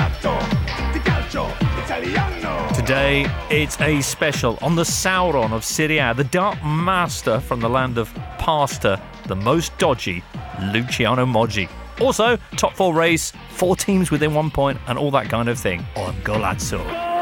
Today, it's a special on the Sauron of Serie A, the dark master from the land of pasta, the most dodgy, Luciano Moggi. Also, top 4 race, 4 teams within 1 point, and all that kind of thing on Golazzo.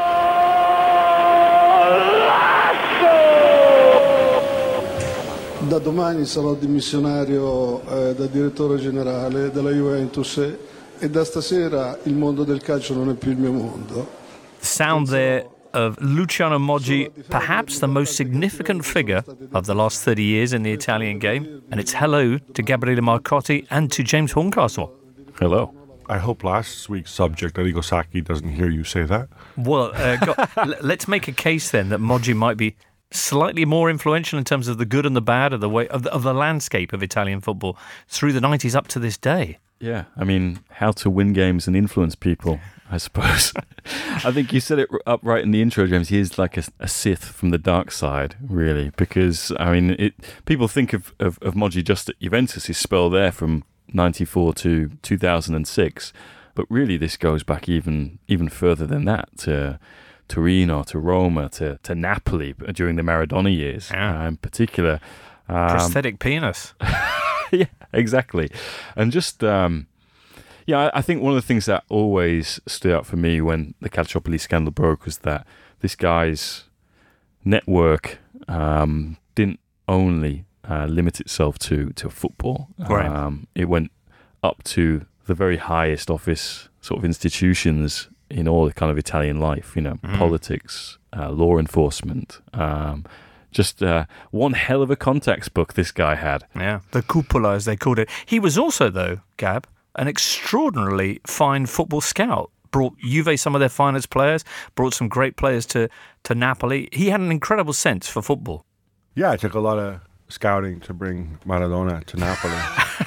Da domani sarò dimissionario da direttore generale della Juventus e da stasera il mondo del calcio non è più il mio mondo. The sound there of Luciano Moggi, perhaps the most significant figure of the last 30 years in the Italian game. And it's hello to Gabriele Marcotti and to James Horncastle. Hello. I hope last week's subject, Arrigo Sacchi, doesn't hear you say that. Well, let's make a case then that Moggi might be slightly more influential in terms of the good and the bad of the way of the landscape of Italian football through the 90s up to this day. Yeah, I mean, how to win games and influence people, I suppose. I think you said it up right in the intro, James. He is like a Sith from the dark side, really, because, I mean, people think of Moggi just at Juventus, his spell there from 94 to 2006, but really this goes back even further than that, to Torino, to Roma, to Napoli during the Maradona years, in particular. Prosthetic penis. Yeah, exactly. And just, I think one of the things that always stood out for me when the Calciopoli scandal broke was that this guy's network didn't only limit itself to football. Right. It went up to the very highest office sort of institutions in all the kind of Italian life, politics, law enforcement, just one hell of a contacts book this guy had. Yeah, the cupola, as they called it. He was also, though, Gab, an extraordinarily fine football scout. Brought Juve some of their finest players, brought some great players to Napoli. He had an incredible sense for football. Yeah, it took a lot of scouting to bring Maradona to Napoli.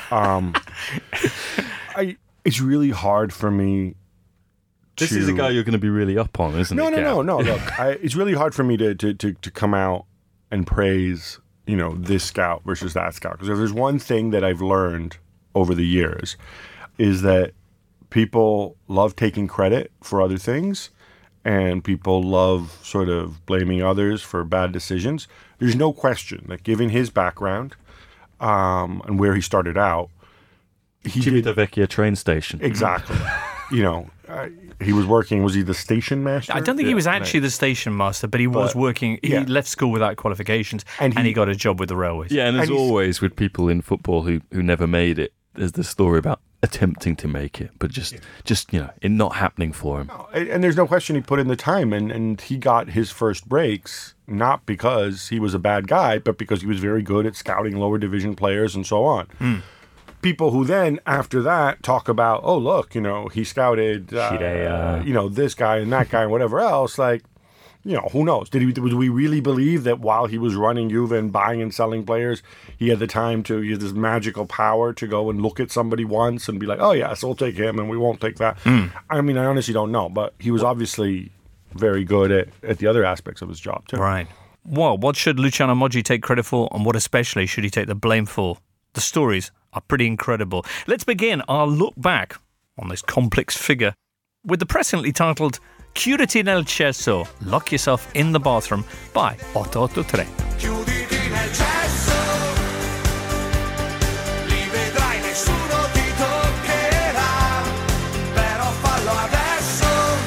It's really hard for me. This is a guy you're going to be really up on, isn't it? No. Look, it's really hard for me to come out and praise, this scout versus that scout. Because if there's one thing that I've learned over the years is that people love taking credit for other things and people love sort of blaming others for bad decisions. There's no question that given his background and where he started out, Civitavecchia train station. Exactly. He was working, was he the station master? I don't think he was actually the station master, but he was working. He left school without qualifications and he got a job with the railways. Yeah, and as always with people in football who never made it, there's the story about attempting to make it, but just it not happening for him. And there's no question he put in the time, and he got his first breaks, not because he was a bad guy, but because he was very good at scouting lower division players and so on. People who then, after that, talk about, oh, look, he scouted, this guy and that guy and whatever else. Like, who knows? Did we really believe that while he was running Juve and buying and selling players, he had the time to use this magical power to go and look at somebody once and be like, oh, yes, we'll take him and we won't take that? I mean, I honestly don't know, but he was obviously very good at the other aspects of his job, too. Right. Well, what should Luciano Moggi take credit for, and what especially should he take the blame for? The stories are pretty incredible. Let's begin our look back on this complex figure with the presently titled Chiuditi nel cesso, Lock Yourself in the Bathroom by 883. Chiuditi nel cesso, li vedrai, nessuno ti toccherà, però fallo adesso,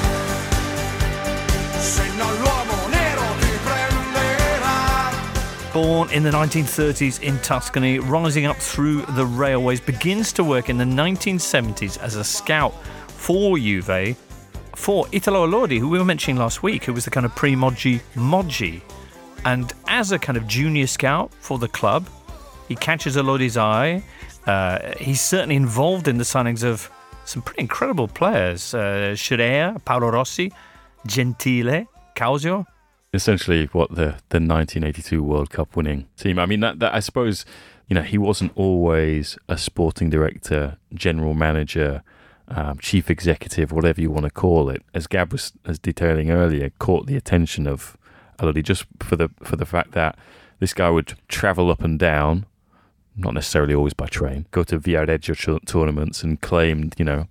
se no l'uomo nero ti prenderà. Born in the 1930s in Tuscany, rising up through the railways, begins to work in the 1970s as a scout for Juve, for Italo Lordi, who we were mentioning last week, who was the kind of pre-Moggi. And as a kind of junior scout for the club, he catches Lordi's eye. He's certainly involved in the signings of some pretty incredible players. Scirea, Paolo Rossi, Gentile, Causio. Essentially what the 1982 World Cup winning team. I mean, that I suppose, he wasn't always a sporting director, general manager, chief executive, whatever you want to call it, as Gab was detailing earlier, caught the attention of Lodi just for the fact that this guy would travel up and down, not necessarily always by train, go to Viareggio tournaments and claimed,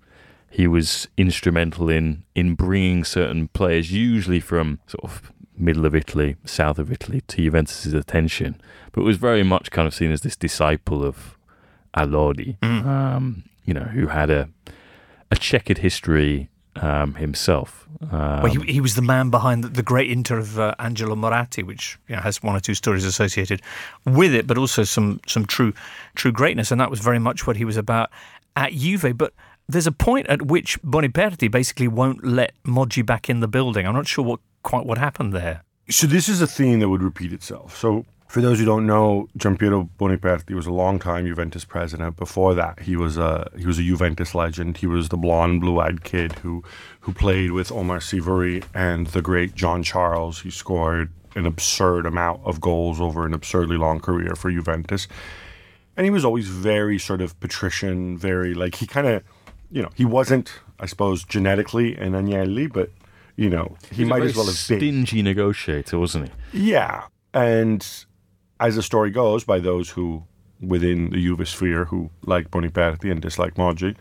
he was instrumental in bringing certain players, usually from sort of middle of Italy, south of Italy, to Juventus's attention, but was very much kind of seen as this disciple of Alodi, who had a checkered history himself. Well, he was the man behind the great Inter of Angelo Moratti, which has one or two stories associated with it, but also some true greatness, and that was very much what he was about at Juve. But there's a point at which Boniperti basically won't let Moggi back in the building. I'm not sure quite what happened there. So this is a theme that would repeat itself. So for those who don't know, Giampiero Boniperti was a long-time Juventus president. Before that, he was a Juventus legend. He was the blonde, blue-eyed kid who played with Omar Sivori and the great John Charles. He scored an absurd amount of goals over an absurdly long career for Juventus. And he was always very sort of patrician, very he kind of, he wasn't, I suppose, genetically an Agnelli, but, he might as well have been. Stingy negotiator, wasn't he? Yeah. And as the story goes, by those who, within the Juve sphere, who like Boniperti and dislike Moggi,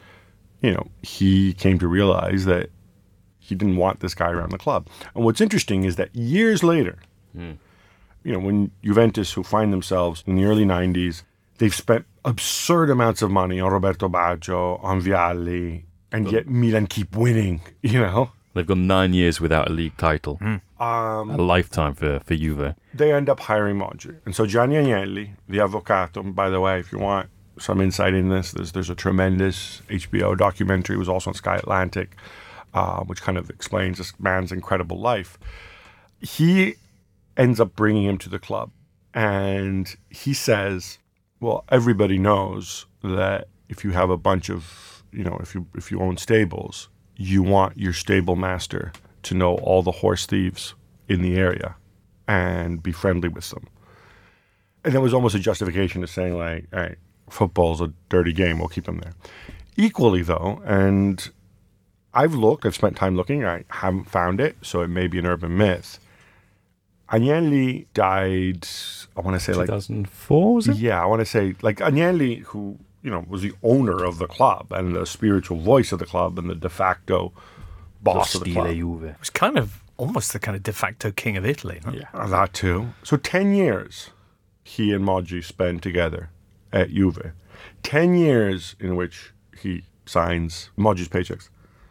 he came to realize that he didn't want this guy around the club. And what's interesting is that years later, when Juventus, who find themselves in the early 90s, they've spent absurd amounts of money on Roberto Baggio, on Vialli, and yet Milan keep winning, They've gone 9 years without a league title. A lifetime for Juve. They end up hiring Moggi. And so Gianni Agnelli, the Avvocato, by the way, if you want some insight in this, there's a tremendous HBO documentary. It was also on Sky Atlantic, which kind of explains this man's incredible life. He ends up bringing him to the club. And he says, well, everybody knows that if you have a bunch of, if you own stables, you want your stable master to know all the horse thieves in the area and be friendly with them. And that was almost a justification to saying, all right, football's a dirty game, we'll keep them there. Equally, though, and I've spent time looking, I haven't found it, so it may be an urban myth. Agnelli died, I want to say 2004, was it? Yeah, I want to say, Agnelli, who was the owner of the club and the spiritual voice of the club and the de facto boss of the club. It was kind of almost the kind of de facto king of Italy. No? Yeah, that too. So 10 years he and Moggi spend together at Juve. 10 years in which he signs Moggi's paychecks.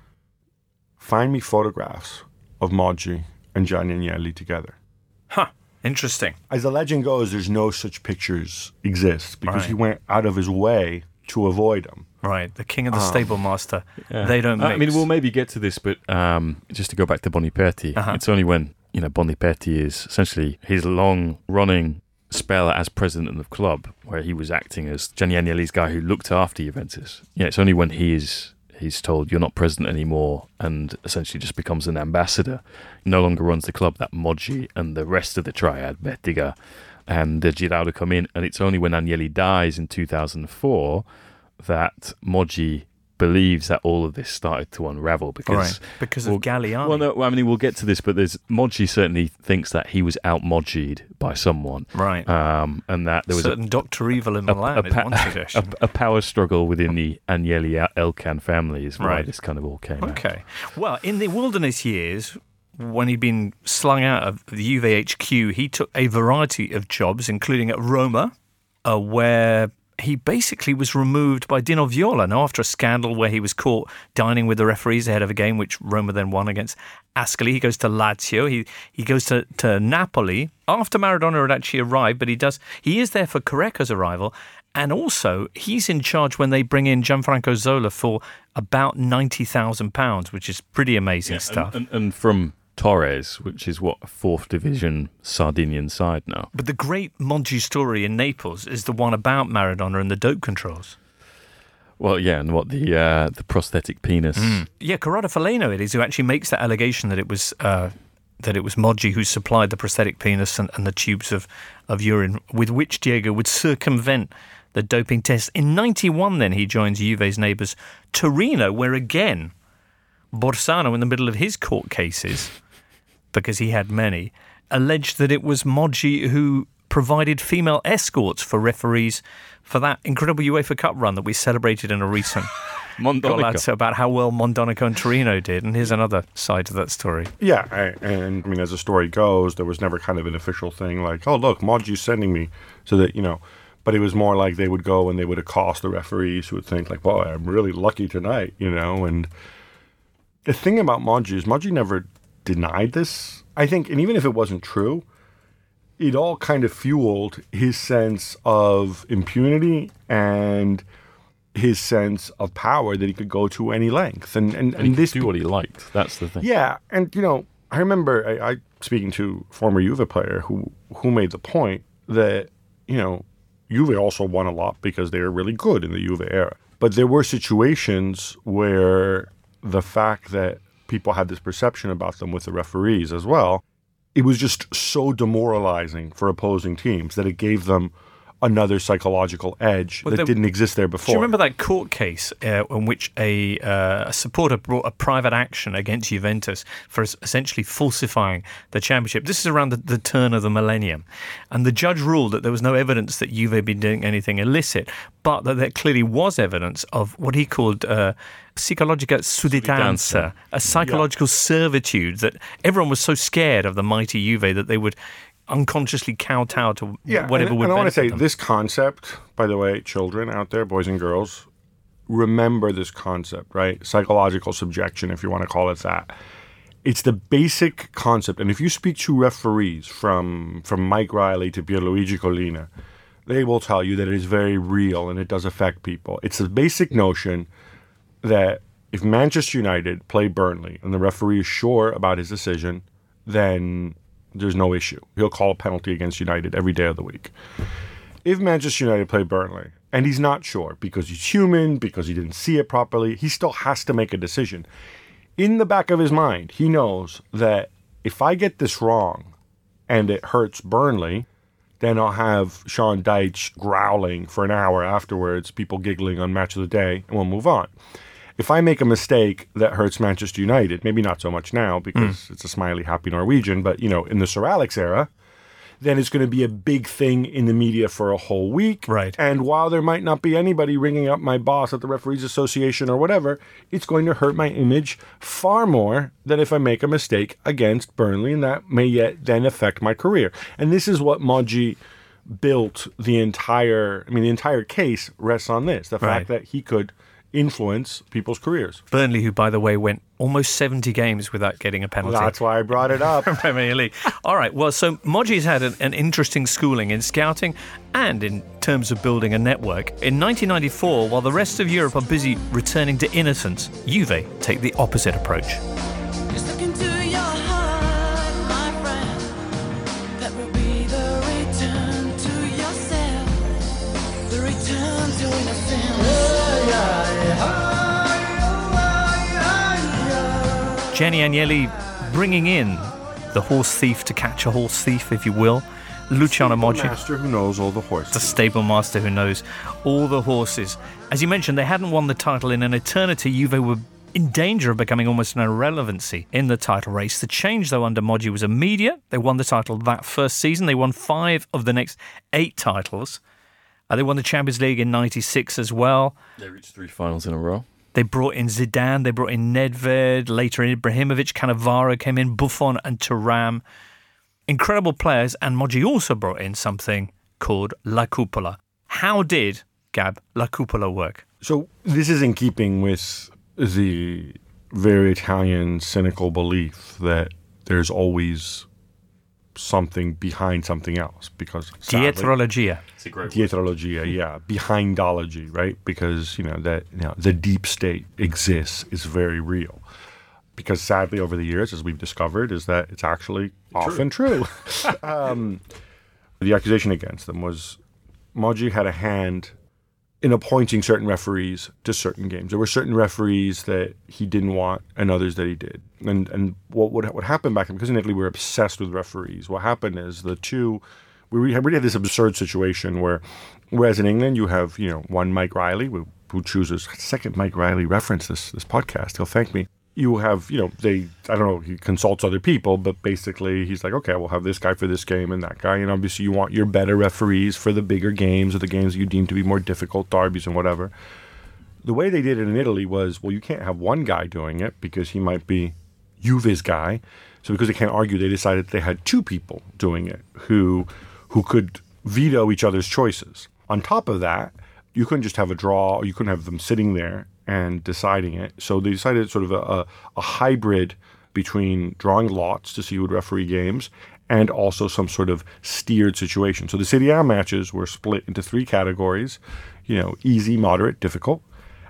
Find me photographs of Moggi and Gianni Agnelli together. Huh. Interesting. As the legend goes, there's no such pictures exist because he went out of his way to avoid them. Right, the king of the stable master. Yeah. They don't mix. I mean, we'll maybe get to this, but just to go back to Boniperti, it's only when Boniperti is essentially his long-running spell as president of the club, where he was acting as Gianni Agnelli's guy who looked after Juventus. Yeah, it's only when he's told you're not president anymore and essentially just becomes an ambassador, no longer runs the club, that Moggi and the rest of the triad, Bettega and Giraudo, come in. And it's only when Agnelli dies in 2004 that Moggi believes that all of this started to unravel because of Galliani. Well, no, I mean, we'll get to this, but Moggi certainly thinks that he was out-Moggi'd by someone. Right. And that there was certain Dr. Evil in Milan is one suggestion. A power struggle within the Agnelli Elkan family is why this kind of all came out. Okay. Well, in the wilderness years, when he'd been slung out of the Juve HQ, he took a variety of jobs, including at Roma, where he basically was removed by Dino Viola. Now, after a scandal where he was caught dining with the referees ahead of a game, which Roma then won against Ascoli, he goes to Lazio. He goes to Napoli after Maradona had actually arrived, but he is there for Careca's arrival. And also, he's in charge when they bring in Gianfranco Zola for about £90,000, which is pretty amazing stuff. And from Torres, which is a 4th division Sardinian side now. But the great Moggi story in Naples is the one about Maradona and the dope controls. Well, yeah, and what the prosthetic penis. Yeah, Corrado Faleno it is who actually makes that allegation that it was Moggi who supplied the prosthetic penis and the tubes of urine with which Diego would circumvent the doping test. In 91 then he joins Juve's neighbours Torino, where again Borsano, in the middle of his court cases, because he had many, alleged that it was Moggi who provided female escorts for referees for that incredible UEFA Cup run that we celebrated in a recent Golazzo about how well Mondonico and Torino did, and here's another side to that story. Yeah, and I mean, as the story goes, there was never kind of an official thing like, oh, look, Moggi's sending me, so that, but it was more like they would go and they would accost the referees who would think like, well, I'm really lucky tonight, and the thing about Moggi is Moggi never denied this, I think, and even if it wasn't true, it all kind of fueled his sense of impunity and his sense of power that he could go to any length. And he this could do what he liked. That's the thing. Yeah, and I remember I speaking to a former Juve player who made the point that, Juve also won a lot because they were really good in the Juve era. But there were situations where the fact that people had this perception about them with the referees as well, it was just so demoralizing for opposing teams that it gave them another psychological edge that didn't exist there before. Do you remember that court case in which a supporter brought a private action against Juventus for essentially falsifying the championship? This is around the turn of the millennium. And the judge ruled that there was no evidence that Juve had been doing anything illicit, but that there clearly was evidence of what he called psychologica sudditanza, a psychological servitude, that everyone was so scared of the mighty Juve that they would unconsciously kowtow to whatever would benefit them. And I want to say, this concept, by the way, children out there, boys and girls, remember this concept, right? Psychological subjection, if you want to call it that. It's the basic concept. And if you speak to referees from Mike Riley to Pierluigi Collina, they will tell you that it is very real and it does affect people. It's the basic notion that if Manchester United play Burnley and the referee is sure about his decision, then there's no issue. He'll call a penalty against United every day of the week. If Manchester United play Burnley and he's not sure because he's human, because he didn't see it properly, he still has to make a decision. In the back of his mind, he knows that if I get this wrong and it hurts Burnley, then I'll have Sean Dyche growling for an hour afterwards, people giggling on Match of the Day, and we'll move on. If I make a mistake that hurts Manchester United, maybe not so much now because it's a smiley, happy Norwegian, but, in the Sir Alex era, then it's going to be a big thing in the media for a whole week. Right. And while there might not be anybody ringing up my boss at the Referees Association or whatever, it's going to hurt my image far more than if I make a mistake against Burnley, and that may yet then affect my career. And this is what Moggi built the entire case rests on this, the fact that he could influence people's careers. Burnley, who, by the way, went almost 70 games without getting a penalty. Well, that's why I brought it up. Premier League. All right, well, so Moggi's had an interesting schooling in scouting and in terms of building a network. In 1994, while the rest of Europe are busy returning to innocence, Juve take the opposite approach. Just look into your heart, my friend. That will be the return to yourself. The return to innocence. Gianni Agnelli bringing in the horse thief to catch a horse thief, if you will. Luciano Moggi, The master who knows all the horses. the stable master who knows all the horses. As you mentioned, they hadn't won the title in an eternity. Juve were in danger of becoming almost an irrelevancy in the title race. The change, though, under Moggi was immediate. They won the title that first season. They won 5 of the next 8 titles. They won the Champions League in 96 as well. They reached 3 finals in a row. They brought in Zidane, they brought in Nedved, later Ibrahimovic, Cannavaro came in, Buffon and Thuram. Incredible players, and Moggi also brought in something called La Cupola. How did, Gab, La Cupola work? So this is in keeping with the very Italian cynical belief that there's always something behind something else, because sadly, Dietrologia. It's a great Dietrologia, yeah, behindology, right? Because the deep state exists, is very real. Because sadly, over the years, as we've discovered, is that it's actually often true. The accusation against them was Moggi had a hand in appointing certain referees to certain games. There were certain referees that he didn't want and others that he did. And what happened back then, because in Italy we were obsessed with referees, what happened is we had this absurd situation whereas in England you have, one Mike Riley who chooses, second Mike Riley reference this podcast, he'll thank me. You have, I don't know, he consults other people, but basically he's like, okay, we'll have this guy for this game and that guy. And obviously you want your better referees for the bigger games or the games that you deem to be more difficult, derbies and whatever. The way they did it in Italy was, well, you can't have one guy doing it because he might be Juve's guy. So because they can't argue, they decided they had two people doing it who could veto each other's choices. On top of that, you couldn't just have a draw, or you couldn't have them sitting there and deciding it. So they decided sort of a hybrid between drawing lots to see who would referee games and also some sort of steered situation. So the Serie A matches were split into three categories, easy, moderate, difficult.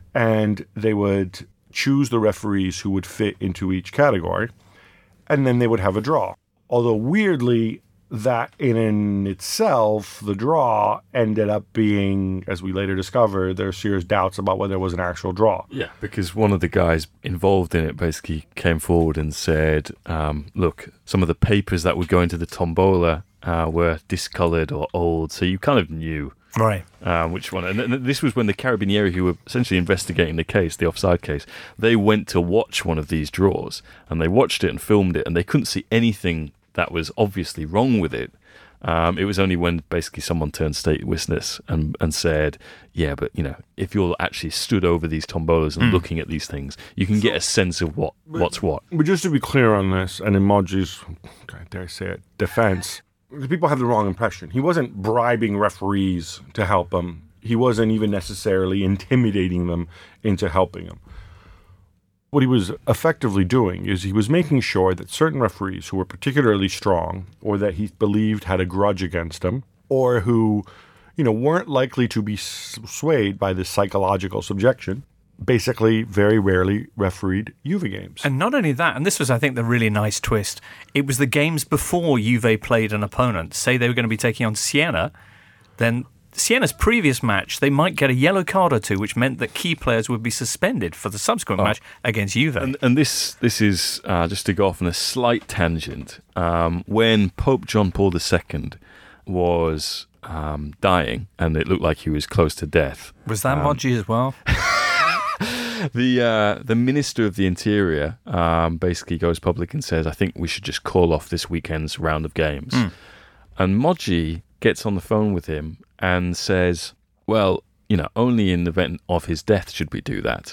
And they would choose the referees who would fit into each category, and then they would have a draw. Although weirdly, that in itself, the draw ended up being, as we later discovered, there are serious doubts about whether it was an actual draw. Yeah, because one of the guys involved in it basically came forward and said, look, some of the papers that would go into the tombola were discoloured or old, so you kind of knew Right. which one. And this was when the Carabinieri, who were essentially investigating the case, the offside case, they went to watch one of these draws, and they watched it and filmed it, and they couldn't see anything that was obviously wrong with it. It was only when basically someone turned state witness and said, yeah, but if you're actually stood over these tombolas and looking at these things, you can get a sense of what's what. But just to be clear on this, and in Moggi's, dare I say it, defense, people have the wrong impression. He wasn't bribing referees to help him. He wasn't even necessarily intimidating them into helping him. What he was effectively doing is he was making sure that certain referees who were particularly strong, or that he believed had a grudge against him, or who, weren't likely to be swayed by this psychological subjection, basically very rarely refereed Juve games. And not only that, and this was, I think, the really nice twist, it was the games before Juve played an opponent. Say they were going to be taking on Siena, then Siena's previous match, they might get a yellow card or two, which meant that key players would be suspended for the subsequent match against Juve. And this is, just to go off on a slight tangent, when Pope John Paul II was dying, and it looked like he was close to death. Was that Moggi as well? The Minister of the Interior basically goes public and says, I think we should just call off this weekend's round of games. And Moggi gets on the phone with him and says, well, only in the event of his death should we do that.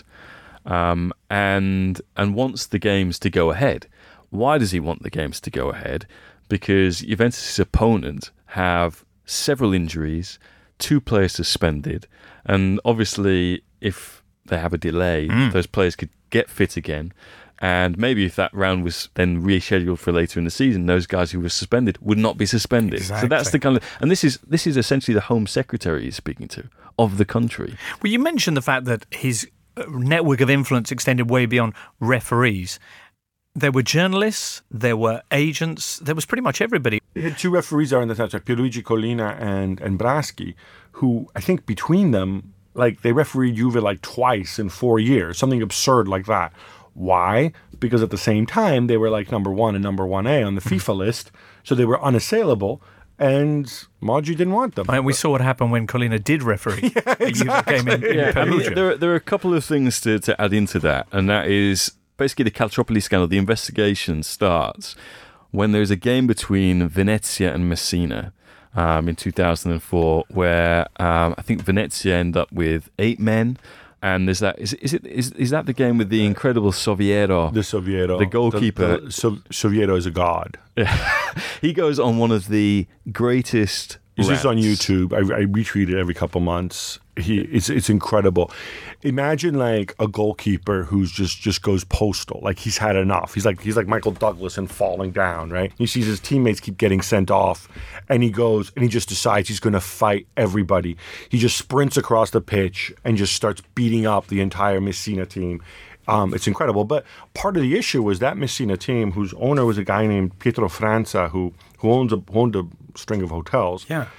And wants the games to go ahead. Why does he want the games to go ahead? Because Juventus' opponent have several injuries, 2 players suspended, and obviously if they have a delay, those players could get fit again. And maybe if that round was then rescheduled for later in the season, those guys who were suspended would not be suspended. Exactly. So that's the kind of, and this is essentially the Home Secretary he's speaking to of the country. Well, you mentioned the fact that his network of influence extended way beyond referees. There were journalists, there were agents, there was pretty much everybody. They had 2 referees there in the time, like Pierluigi Collina and Braschi, who I think between them, they refereed Juve twice in 4 years, something absurd like that. Why? Because at the same time, they were number 1 and number 1A on the FIFA list, so they were unassailable, and Moggi didn't want them. And we saw what happened when Collina did referee. Yeah, exactly. Juve came in Perugia. There are a couple of things to add into that, and that is basically the Calciopoli scandal. The investigation starts when there's a game between Venezia and Messina in 2004, where I think Venezia end up with 8 men. And there's that. Is that the game with the incredible Soviero? The Soviero, the goalkeeper. Soviero is a god. He goes on one of the greatest. It's just on rants. YouTube. I retweet it every couple months. It's incredible. Imagine a goalkeeper who's just goes postal. He's had enough. He's like Michael Douglas and falling down, right? He sees his teammates keep getting sent off, and he goes and he just decides he's going to fight everybody. He just sprints across the pitch and just starts beating up the entire Messina team. It's incredible. But part of the issue was that Messina team, whose owner was a guy named Pietro Franza, who owned a string of hotels. Yeah.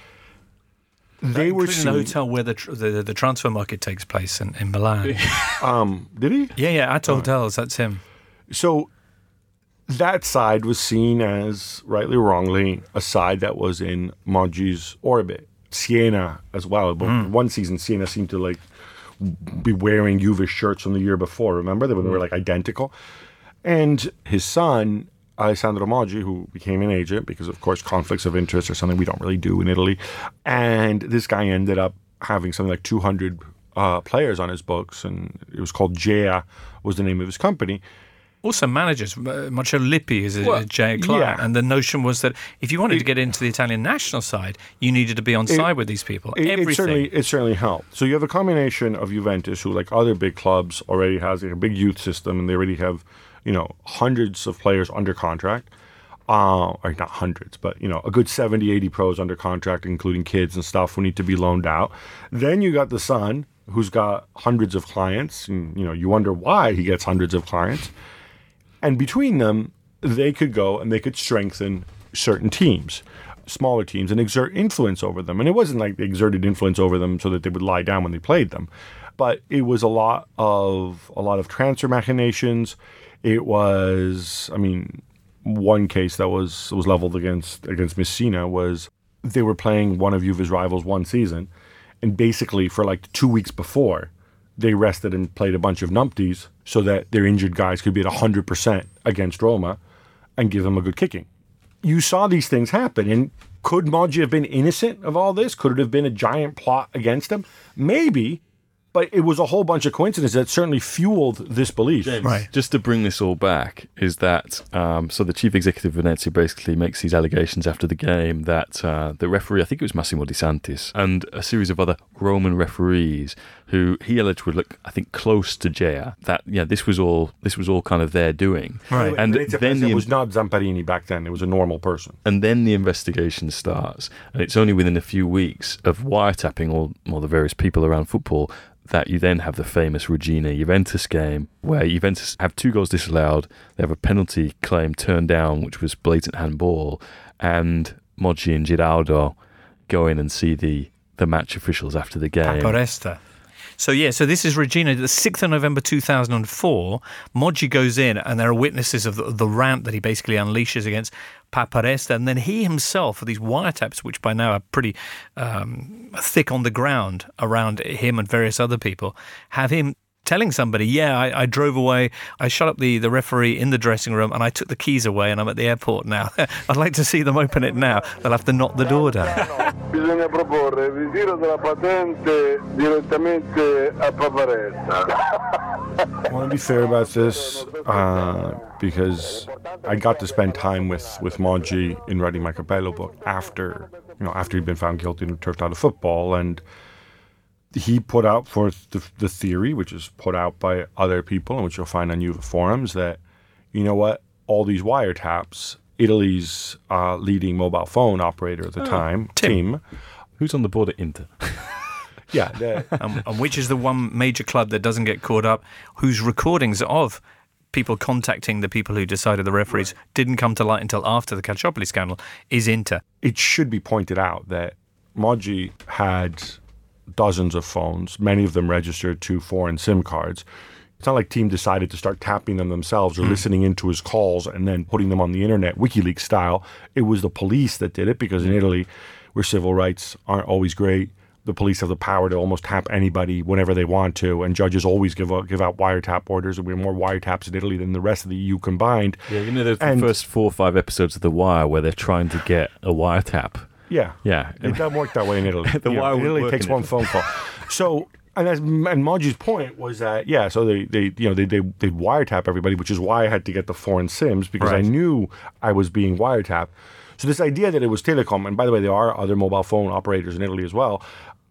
They were in the hotel where the transfer market takes place in Milan. Did he? Yeah, Atto Hotels, that's him. So that side was seen as, rightly or wrongly, a side that was in Moggi's orbit. Siena as well. But one season, Siena seemed to be wearing Juve shirts from the year before. Remember? They were identical. And his son, Alessandro Moggi, who became an agent because, of course, conflicts of interest are something we don't really do in Italy. And this guy ended up having something like 200 players on his books, and it was called Gea, was the name of his company. Also, managers. Marcello Lippi is a J. Clark, and the notion was that if you wanted to get into the Italian national side, you needed to be on side with these people. Everything. It certainly helped. So you have a combination of Juventus, who, like other big clubs, already has a big youth system, and they already have, hundreds of players under contract. Or not hundreds, but, a good 70, 80 pros under contract, including kids and stuff who need to be loaned out. Then you got the son, who's got hundreds of clients, and, you wonder why he gets hundreds of clients. And between them, they could go and they could strengthen certain teams, smaller teams, and exert influence over them. And it wasn't like they exerted influence over them so that they would lie down when they played them. But it was a lot of transfer machinations. It was, one case that was leveled against Messina was they were playing one of Juve's rivals one season, and basically for like 2 weeks before, they rested and played a bunch of numpties so that their injured guys could be at 100% against Roma and give them a good kicking. You saw these things happen, and could Moggi have been innocent of all this? Could it have been a giant plot against him? Maybe, but it was a whole bunch of coincidences that certainly fueled this belief. James, just to bring this all back, is that so the chief executive of Venezia basically makes these allegations after the game that the referee, I think it was Massimo Di Santis, and a series of other Roman referees who he alleged would look, I think, close to Gea. That this was all kind of their doing. Right. And then it was not Zamparini back then; it was a normal person. And then the investigation starts, and it's only within a few weeks of wiretapping all the various people around football that you then have the famous Regina-Juventus game where Juventus have 2 goals disallowed, they have a penalty claim turned down, which was blatant handball, and Moggi and Giraldo go in and see the match officials after the game. Paparesta. So this is Regina, the 6th of November 2004. Moggi goes in, and there are witnesses of the rant that he basically unleashes against Paparesta, and then he himself, for these wiretaps, which by now are pretty thick on the ground around him and various other people, have him telling somebody, I drove away, I shut up the referee in the dressing room, and I took the keys away, and I'm at the airport now. I'd like to see them open it now. They'll have to knock the door down. Bisogna proporre ritiro della patente direttamente a Paparetta. I want to be fair about this because I got to spend time with Moggi in writing my Capello book after he'd been found guilty and turfed out of football, and he put out forth the theory, which is put out by other people, and which you'll find on Juve forums, that, all these wiretaps, Italy's leading mobile phone operator at the time, TIM, who's on the board at Inter. Yeah. And which is the one major club that doesn't get caught up, whose recordings of people contacting the people who decided the referees didn't come to light until after the Calciopoli scandal, is Inter. It should be pointed out that Moggi had dozens of phones, many of them registered to foreign SIM cards. It's not like TIM decided to start tapping them themselves or listening into his calls and then putting them on the internet, WikiLeaks style. It was the police that did it, because in Italy, where civil rights aren't always great, the police have the power to almost tap anybody whenever they want to, and judges always give out wiretap orders, and we have more wiretaps in Italy than the rest of the EU combined. Yeah, there's the first 4 or 5 episodes of The Wire where they're trying to get a wiretap. Yeah. It doesn't work that way in Italy. Wire in Italy, it takes one phone call. So, and Moggi's point was that, so they wiretap everybody, which is why I had to get the foreign SIMs, because I knew I was being wiretapped. So this idea that it was Telecom, and by the way, there are other mobile phone operators in Italy as well,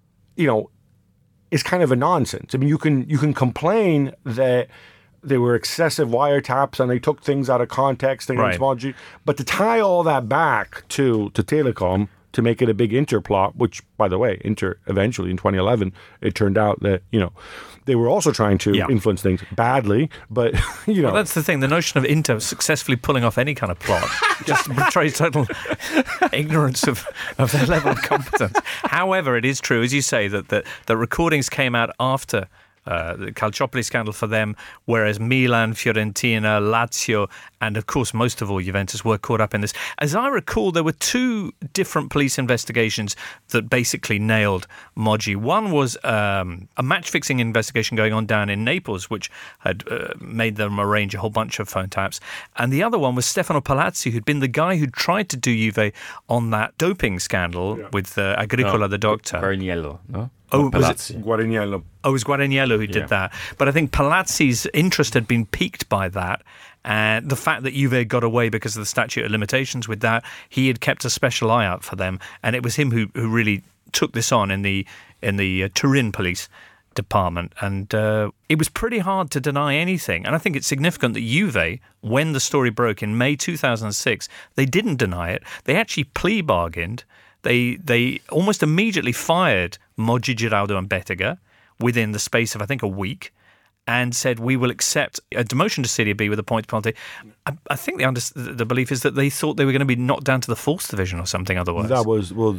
is kind of a nonsense. I mean, you can complain that there were excessive wiretaps and they took things out of context against Moggi, but to tie all that back to Telecom, to make it a big Inter plot, which, by the way, Inter eventually in 2011, it turned out that, they were also trying to influence things badly, but, Well, that's the thing. The notion of Inter successfully pulling off any kind of plot just betrays total ignorance of their level of competence. However, it is true, as you say, that the recordings came out after the Calciopoli scandal for them, whereas Milan, Fiorentina, Lazio, and of course most of all Juventus were caught up in this. As I recall, there were 2 different police investigations that basically nailed Moggi. One was a match-fixing investigation going on down in Naples, which had made them arrange a whole bunch of phone taps. And the other one was Stefano Palazzi, who'd been the guy who tried to do Juve on that doping scandal with Agricola, the doctor. Barniello, no? Oh, was it? Palazzi. Guaraniello. Oh, it was Guaraniello who did Yeah. that. But I think Palazzi's interest had been piqued by that. And the fact that Juve got away because of the statute of limitations with that, he had kept a special eye out for them. And it was him who really took this on in the Turin police department. And it was pretty hard to deny anything. And I think it's significant that Juve, when the story broke in May 2006, they didn't deny it. They actually plea bargained. They almost immediately fired Moggi, Giraudo and Bettega within the space of, I think, a week, and said, we will accept a demotion to Serie B with a points penalty. I think the belief is that they thought they were going to be knocked down to the fourth division or something otherwise. That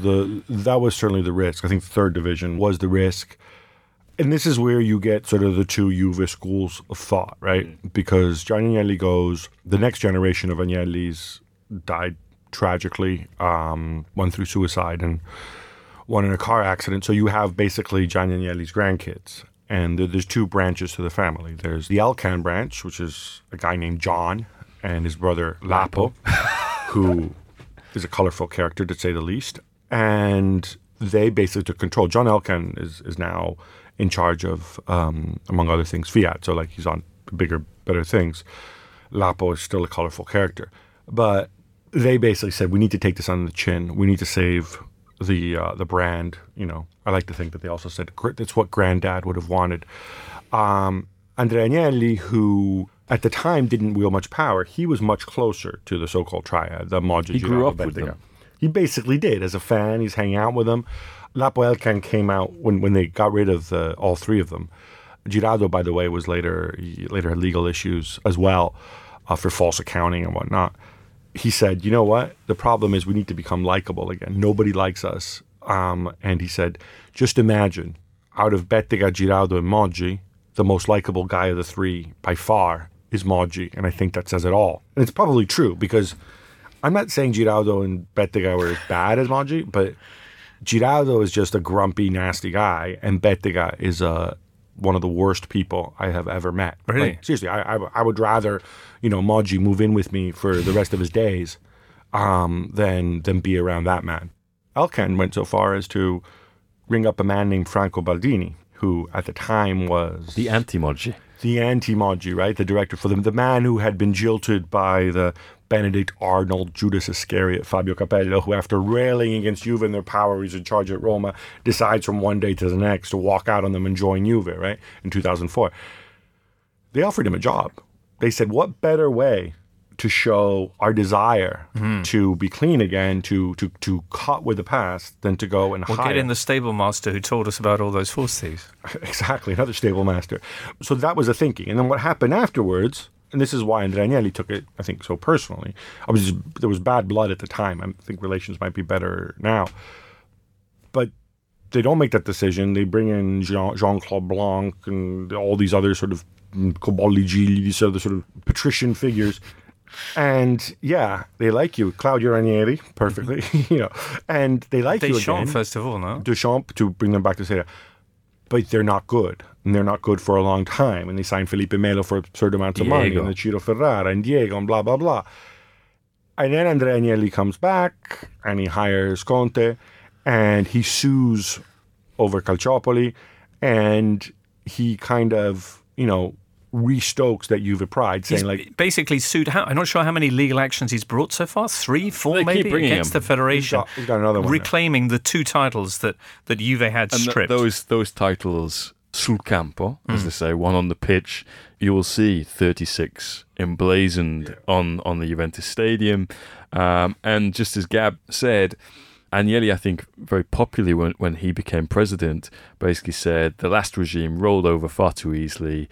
was certainly the risk. I think the third division was the risk. And this is where you get sort of the two Juve schools of thought, right? Because Gianni Agnelli goes, the next generation of Agnellis died tragically, one through suicide and one in a car accident. So you have basically Gianni Agnelli's grandkids. And there's two branches to the family. There's the Elkan branch, which is a guy named John and his brother Lapo, who is a colorful character to say the least. And they basically took control. John Elkan is now in charge of, among other things, Fiat. So like he's on bigger, better things. Lapo is still a colorful character. But they basically said, we need to take this on the chin. We need to save the brand. You know, I like to think that they also said it's what Granddad would have wanted. Andrea Agnelli, who at the time didn't wield much power, he was much closer to the so-called triad, the Moggi, He grew Giraudo, up with Bettega. them. He basically did. As a fan, he's hanging out with them. Lapo Elkan came out when they got rid of all three of them. Giraudo, by the way, was later had legal issues as well for false accounting and whatnot. He said, you know what? The problem is we need to become likable again. Nobody likes us. And he said, just imagine, out of Bettega, Giraudo, and Moggi, the most likable guy of the three by far is Moggi. And I think that says it all. And it's probably true because I'm not saying Giraudo and Bettega were as bad as Moggi, but Giraudo is just a grumpy, nasty guy. And Bettega is one of the worst people I have ever met. Really? Like, seriously, I would rather, Moggi move in with me for the rest of his days than be around that man. Elkan went so far as to ring up a man named Franco Baldini, who at the time was The anti-Moggi. the anti-Moggi, right? The director for them, the man who had been jilted by the Benedict Arnold, Judas Iscariot, Fabio Capello, who after railing against Juve and their power, he's in charge at Roma, decides from one day to the next to walk out on them and join Juve, right? In 2004. They offered him a job. They said, what better way to show our desire to be clean again, to cut with the past, than to go and We'll hire. get in the stable master who told us about all those horse thieves. Exactly, another stable master. So that was the thinking. And then what happened afterwards, and this is why Andrea Agnelli took it, I think, so personally. There was bad blood at the time. I think relations might be better now. But they don't make that decision. They bring in Jean-Claude Blanc and all these other sort of Cobolli Gigli, these other sort of patrician figures. And yeah, they like you, Claudio Ranieri, perfectly, and they like you again. Deschamps, first of all, no? Deschamps to bring them back to Serie A. But they're not good, and they're not good for a long time. And they signed Felipe Melo for absurd amounts of money, Diego. and the Ciro Ferrara, and Diego, and blah, blah, blah. And then Andrea Agnelli comes back, and he hires Conte, and he sues over Calciopoli, and he kind of, restokes that Juve pride, saying He's basically sued. I'm not sure how many legal actions he's brought so far. 3, 4 They keep maybe bringing against him. the federation. He's got another one. reclaiming the 2 titles that Juve had And stripped. those titles, sul campo, as they say, one on the pitch, you will see 36 emblazoned on the Juventus Stadium. And just as Gab said, Agnelli, I think, very popularly when he became president, basically said the last regime rolled over far too easily.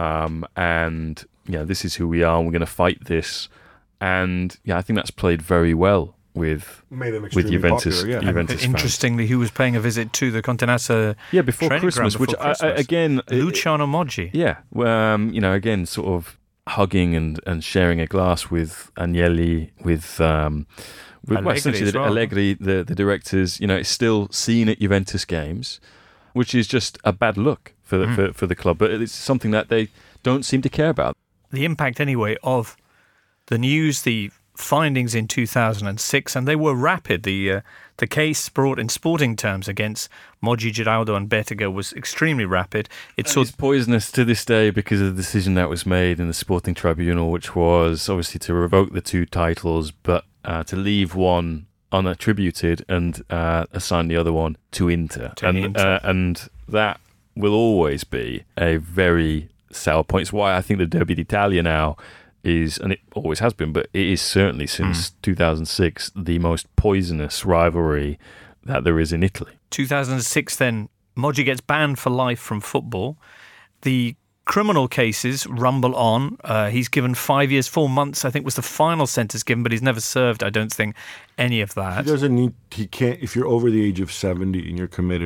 And this is who we are. And we're going to fight this, and I think that's played very well with Made them with extremely Juventus. popular, yeah. Juventus fans. Interestingly, he was paying a visit to the Continassa before training Christmas, ground which before Christmas. again, Luciano Moggi. again, sort of hugging and sharing a glass with Agnelli, with Allegri essentially as well. Allegri, the directors. It's still seen at Juventus games, which is just a bad look for the club. But it's something that they don't seem to care about. The impact, anyway, of the news, the findings in 2006, and they were rapid. The case brought in sporting terms against Moji, Giraudo and Bettega was extremely rapid. It's poisonous to this day because of the decision that was made in the Sporting Tribunal, which was obviously to revoke the 2 titles, but to leave one unattributed and assign the other one to Inter. And that will always be a very sour point. It's why I think the Derby d'Italia now is, and it always has been, but it is certainly since 2006, the most poisonous rivalry that there is in Italy. 2006 then, Moji gets banned for life from football. The criminal cases rumble on. He's given 5 years, 4 months, I think was the final sentence given, but he's never served, I don't think, any of that. He can't, if you're over the age of 70 and you're committed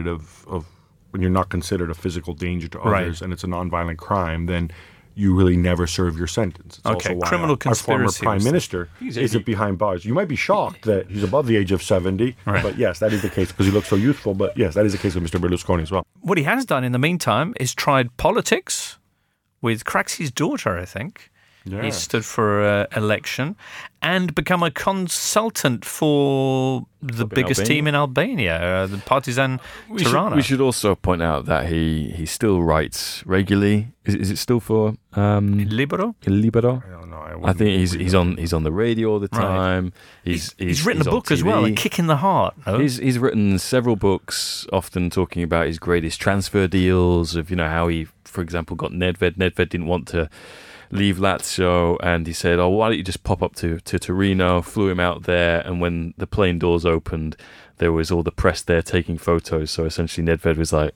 when you're not considered a physical danger to others and it's a non-violent crime, then you really never serve your sentence. It's okay, also why criminal conspiracy. Our former prime minister isn't behind bars. You might be shocked that he's above the age of 70, but yes, that is the case because he looks so youthful. But yes, that is the case with Mr. Berlusconi as well. What he has done in the meantime is tried politics with Craxi's daughter, I think. Yeah. He stood for election and become a consultant for the biggest team in Albania, the Partizan Tirana. We should also point out that he still writes regularly. Is it still for Libero? Libero? I don't know. I think he's on the radio all the time. He's written a book as well, A Kick in the Heart. No? He's written several books, often talking about his greatest transfer deals, of how he, for example, got Nedved. Nedved didn't want to leave Lazio, and he said, why don't you just pop up to Torino, flew him out there, and when the plane doors opened, there was all the press there taking photos, so essentially Nedved was like,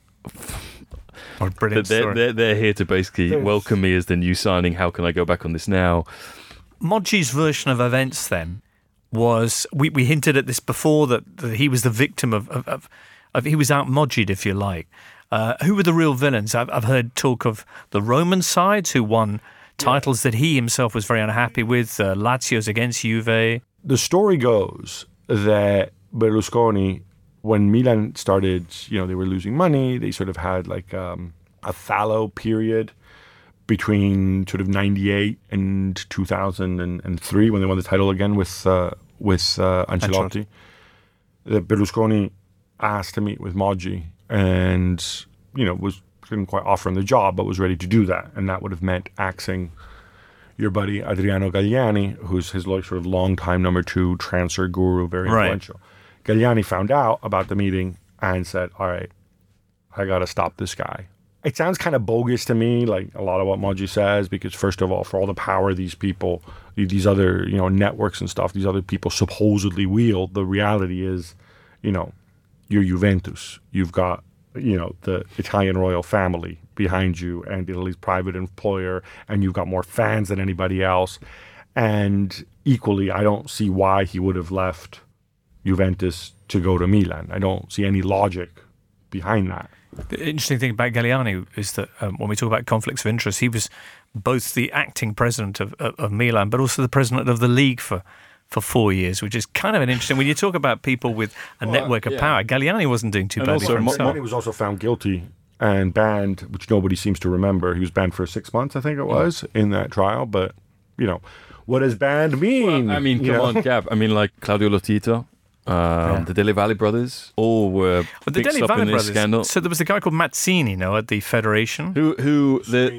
what a brilliant story. They're here to basically welcome me as the new signing, how can I go back on this now? Moji's version of events then was, we hinted at this before, that he was the victim of he was out-Moji'd, if you like. Who were the real villains? I've heard talk of the Roman sides who won titles that he himself was very unhappy with, Lazio's against Juve. The story goes that Berlusconi, when Milan started, they were losing money, they sort of had like a fallow period between sort of 98 and 2003 when they won the title again with Ancelotti. That Berlusconi asked to meet with Moji and, didn't quite offer him the job, but was ready to do that. And that would have meant axing your buddy Adriano Galliani, who's his sort of long-time number 2 transfer guru, very influential. Galliani found out about the meeting and said, all right, I got to stop this guy. It sounds kind of bogus to me, like a lot of what Moji says, because first of all, for all the power these people, these other, networks and stuff, these other people supposedly wield, the reality is, you're Juventus. You've got the Italian royal family behind you and Italy's private employer, and you've got more fans than anybody else. And equally, I don't see why he would have left Juventus to go to Milan. I don't see any logic behind that. The interesting thing about Galliani is that when we talk about conflicts of interest, he was both the acting president of Milan, but also the president of the league for 4 years, which is kind of an interesting. When you talk about people with a network of power, Galliani wasn't doing too badly for himself. He was also found guilty and banned, which nobody seems to remember. He was banned for 6 months, I think it was, in that trial. But what does banned mean? Well, come on, Gab. Like Claudio Lotito. The Dele Valle brothers all were mixed up in this scandal. So there was a guy called Mazzini, at the Federation, who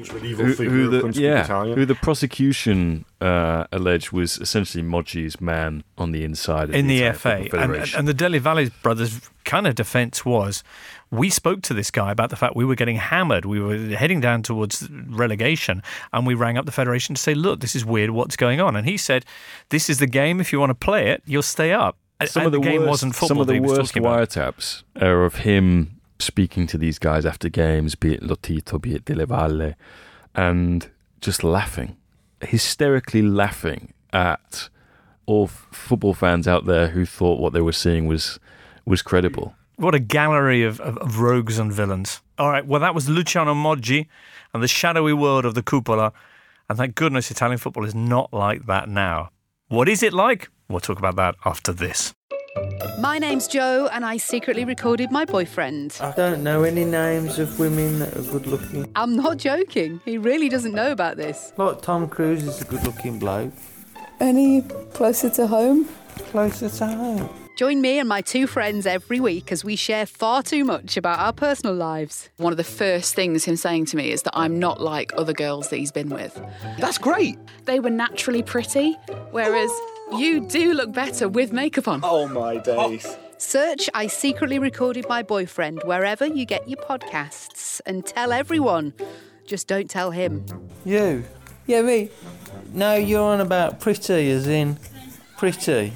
the prosecution alleged was essentially Moji's man on the inside of in the FA. And the Dele Valle brothers' kind of defence was, we spoke to this guy about the fact we were getting hammered. We were heading down towards relegation, and we rang up the Federation to say, look, this is weird, what's going on? And he said, this is the game. If you want to play it, you'll stay up. Some of the worst wiretaps are of him speaking to these guys after games, be it Lotito, be it Dele Valle, and just laughing, hysterically laughing at all football fans out there who thought what they were seeing was credible. What a gallery of rogues and villains. All right, well, that was Luciano Moji and the shadowy world of the Cupola, and thank goodness Italian football is not like that now. What is it like? We'll talk about that after this. My name's Jo, and I secretly recorded my boyfriend. I don't know any names of women that are good looking. I'm not joking. He really doesn't know about this. Like Tom Cruise is a good looking bloke. Any closer to home? Closer to home. Join me and my two friends every week as we share far too much about our personal lives. One of the first things him saying to me is that I'm not like other girls that he's been with. That's great. They were naturally pretty, whereas you do look better with makeup on. Oh my days. Search I Secretly Recorded My Boyfriend wherever you get your podcasts and tell everyone. Just don't tell him. You? Yeah, me. No, you're on about pretty, as in pretty.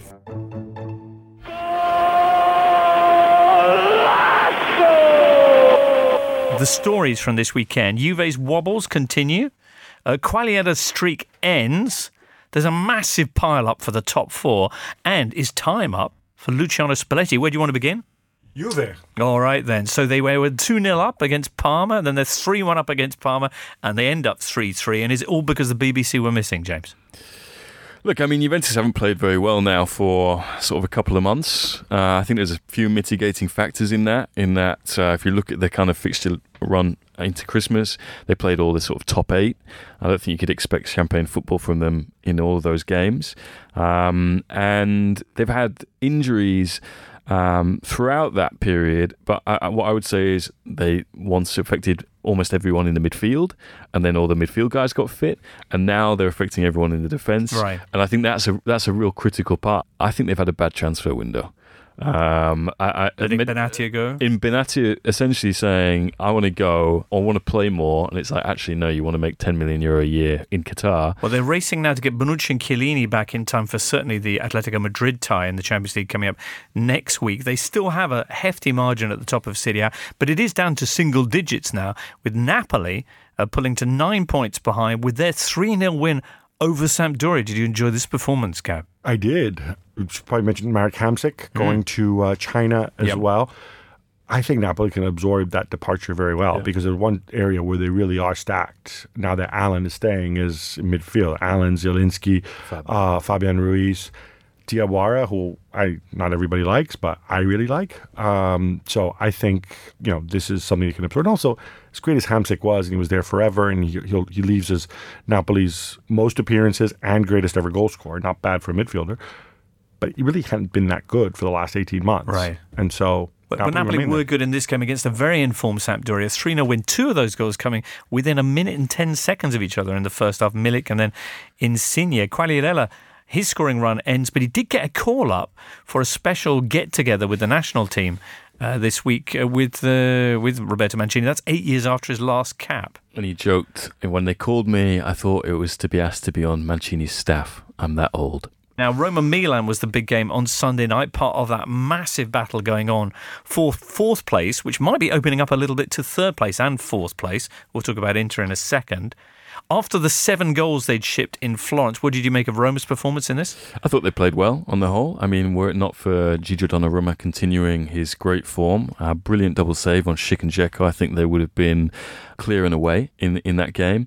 The stories from this weekend. Juve's wobbles continue. Quagliara's streak ends. There's a massive pile-up for the top four. And is time up for Luciano Spalletti? Where do you want to begin? Juve. All right, then. So they were 2-0 up against Parma, then they're 3-1 up against Parma, and they end up 3-3. And is it all because the BBC were missing, James? Look, I mean, Juventus haven't played very well now for sort of a couple of months. I think there's a few mitigating factors in that if you look at the kind of fixture run into Christmas, they played all the sort of top 8. I don't think you could expect champagne football from them in all of those games. And they've had injuries throughout that period, but what I would say is they once affected almost everyone in the midfield, and then all the midfield guys got fit, and now they're affecting everyone in the defence. Right. And I think that's a real critical part. I think they've had a bad transfer window. Letting Benatia go? In Benatia essentially saying, I want to go, or want to play more, and it's like, actually, no, you want to make €10 million a year in Qatar. Well, they're racing now to get Bonucci and Chiellini back in time for certainly the Atletico Madrid tie in the Champions League coming up next week. They still have a hefty margin at the top of Serie A, but it is down to single digits now, with Napoli pulling to 9 points behind with their 3-0 win over Sampdoria. Did you enjoy this performance, Gab? I did. You should probably mention Marek Hamsik going to China as well. I think Napoli can absorb that departure very well because there's one area where they really are stacked. Now that Allen is staying is in midfield. Allen, Zielinski, Fabian Ruiz, Diawara, who not everybody likes, but I really like. So I think this is something you can absorb. And also, as great as Hamsik was, and he was there forever, and he leaves as Napoli's most appearances and greatest ever goal scorer. Not bad for a midfielder, but he really hadn't been that good for the last 18 months. Right. And so But Napoli were good in this game against a very informed Sampdoria. 3-0 win, 2 of those goals coming within a minute and 10 seconds of each other in the first half. Milik and then Insigne. Quagliarella, his scoring run ends, but he did get a call-up for a special get-together with the national team this week with Roberto Mancini. That's 8 years after his last cap. And he joked, when they called me, I thought it was to be asked to be on Mancini's staff. I'm that old. Now, Roma-Milan was the big game on Sunday night, part of that massive battle going on for fourth place, which might be opening up a little bit to third place and fourth place. We'll talk about Inter in a second. After the 7 goals they'd shipped in Florence, what did you make of Roma's performance in this? I thought they played well on the whole. I mean, were it not for Gigio Donnarumma continuing his great form, a brilliant double save on Schick and Dzeko, I think they would have been clear and away in that game.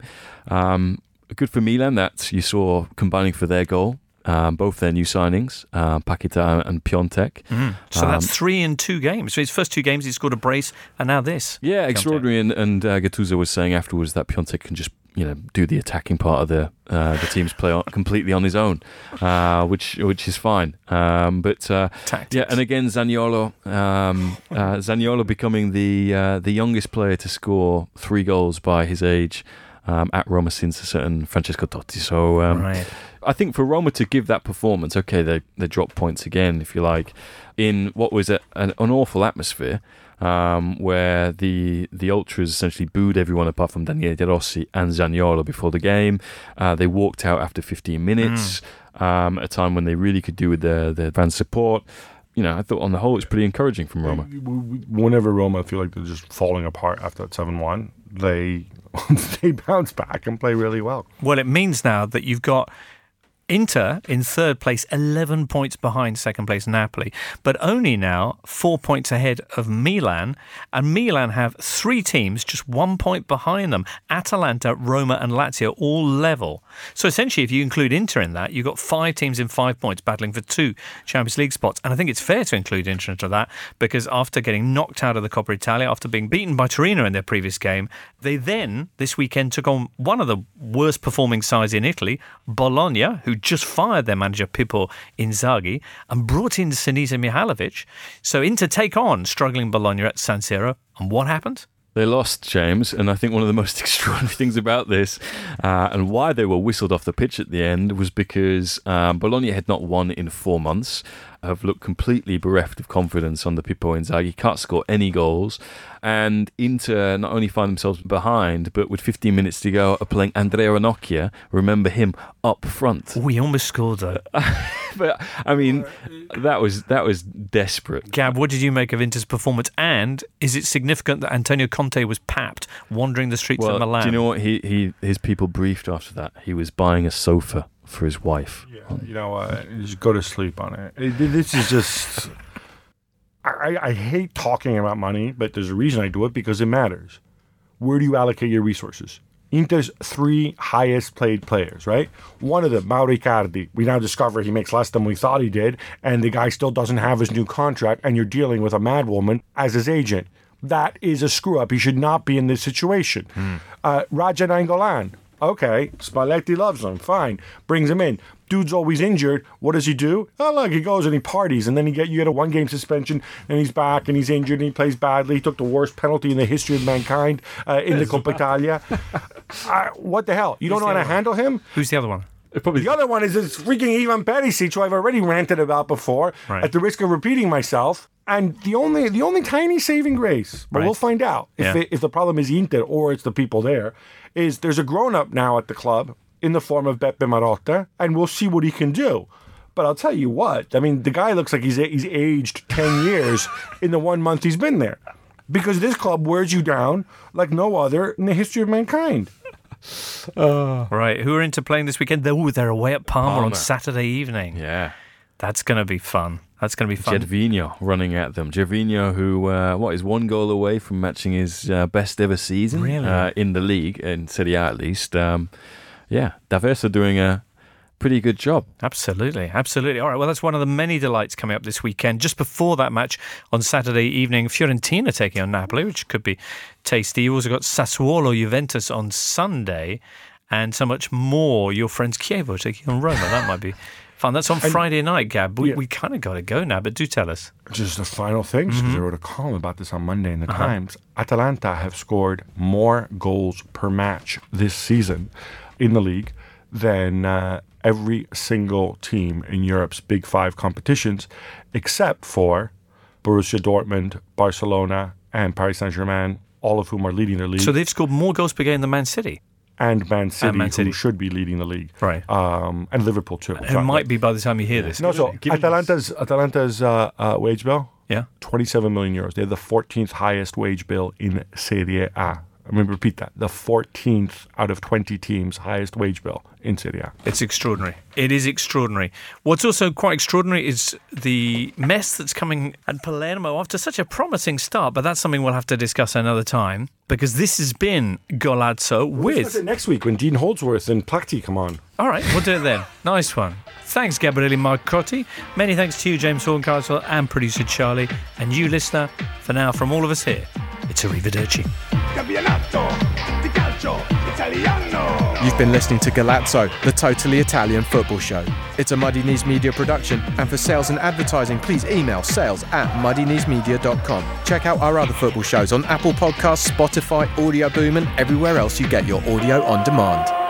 Good for Milan that you saw combining for their goal. Both their new signings, Paquetá and Piontek. So that's 3 in 2 games. So his first 2 games, he scored a brace, and now this. Yeah, extraordinary. And Gattuso was saying afterwards that Piontek can just do the attacking part of the team's play completely on his own, which is fine. But yeah, and again Zaniolo, Zaniolo becoming the youngest player to score 3 goals by his age. At Roma since a certain Francesco Totti. So right. I think for Roma to give that performance, okay, they dropped points again, if you like, in what was an awful atmosphere where the ultras essentially booed everyone apart from Daniele De Rossi and Zaniolo before the game. They walked out after 15 minutes, a time when they really could do with their fan support. I thought on the whole it's pretty encouraging from Roma. Whenever Roma feel like they're just falling apart after that 7-1, they bounce back and play really well. Well, it means now that you've got Inter in third place, 11 points behind second place Napoli, but only now 4 points ahead of Milan, and Milan have 3 teams just 1 point behind them. Atalanta, Roma and Lazio all level. So essentially, if you include Inter in that, you've got 5 teams in 5 points battling for 2 Champions League spots. And I think it's fair to include Inter into that, because after getting knocked out of the Coppa Italia, after being beaten by Torino in their previous game, they then, this weekend, took on one of the worst performing sides in Italy, Bologna, who who'd just fired their manager Pippo Inzaghi and brought in Sinisa Mihajlovic. So in to take on struggling Bologna at San Siro. And what happened? They lost, James, and I think one of the most extraordinary things about this and why they were whistled off the pitch at the end was because Bologna had not won in 4 months, have looked completely bereft of confidence under Pippo Inzaghi, can't score any goals, and Inter not only find themselves behind, but with 15 minutes to go are playing Andrea Ranocchia, remember him, up front. Oh, he almost scored though. But, I mean, that was desperate. Gab, what did you make of Inter's performance? And is it significant that Antonio Conte was papped wandering the streets of Milan? Do you know what his people briefed after that? He was buying a sofa for his wife. Yeah, just go to sleep on it. This is just... I hate talking about money, but there's a reason I do it, because it matters. Where do you allocate your resources? Inter's 3 highest paid players, right? One of them, Mauro Icardi, we now discover he makes less than we thought he did, and the guy still doesn't have his new contract, and you're dealing with a madwoman as his agent. That is a screw-up. He should not be in this situation. Raja Nainggolan, okay, Spalletti loves him, fine, brings him in. Dude's always injured. What does he do? Oh, look, he goes and he parties, and then you get a 1-game suspension, and he's back, and he's injured, and he plays badly. He took the worst penalty in the history of mankind in the Coppa Italia. What the hell? You don't know how to handle him? Who's the other one? The other one is this freaking Ivan Perisic, who I've already ranted about before, at the risk of repeating myself. And the only tiny saving grace, but we'll find out if the problem is Inter or it's the people there, is there's a grown-up now at the club in the form of Beppe Marotta, and we'll see what he can do. But I'll tell you what, I mean, the guy looks like he's aged 10 years in the 1 month he's been there. Because this club wears you down like no other in the history of mankind. Right, who are Inter playing this weekend? They're away at Parma on Saturday evening. Yeah. That's going to be fun. Gervinho running at them. Gervinho, who is 1 goal away from matching his best ever season in the league, in Serie A at least. D'Aversa doing a pretty good job. Absolutely. All right, well, that's one of the many delights coming up this weekend. Just before that match on Saturday evening, Fiorentina taking on Napoli, which could be tasty. You also got Sassuolo Juventus on Sunday, and so much more. Your friends Chievo taking on Roma. That might be fun. That's on Friday night, Gab. We kind of got to go now, but do tell us. Just the final things, because I wrote a column about this on Monday in the Times. Atalanta have scored more goals per match this season in the league than every single team in Europe's Big 5 competitions, except for Borussia Dortmund, Barcelona, and Paris Saint-Germain, all of whom are leading their league. So they've scored more goals per game than Man City? And Man City, who should be leading the league. Right. And Liverpool, too. It might be by the time you hear this. No, so Atalanta's wage bill, 27 million euros. They have the 14th highest wage bill in Serie A. I'm going to repeat that. The 14th out of 20 teams highest wage bill in Serie A. It's extraordinary. It is extraordinary. What's also quite extraordinary is the mess that's coming at Palermo after such a promising start, but that's something we'll have to discuss another time, because this has been Golazzo with... We'll discuss it next week when Dean Holdsworth and Plachty come on. All right, we'll do it then. Nice one. Thanks, Gabriele Marcotti. Many thanks to you, James Horncastle, and producer Charlie. And you, listener, for now, from all of us here, it's arrivederci. You've been listening to Golazzo, the totally Italian football show. It's a Muddy Knees Media production, and for sales and advertising, please email sales@muddykneesmedia.com. Check out our other football shows on Apple Podcasts, Spotify, Audio Boom, and everywhere else you get your audio on demand.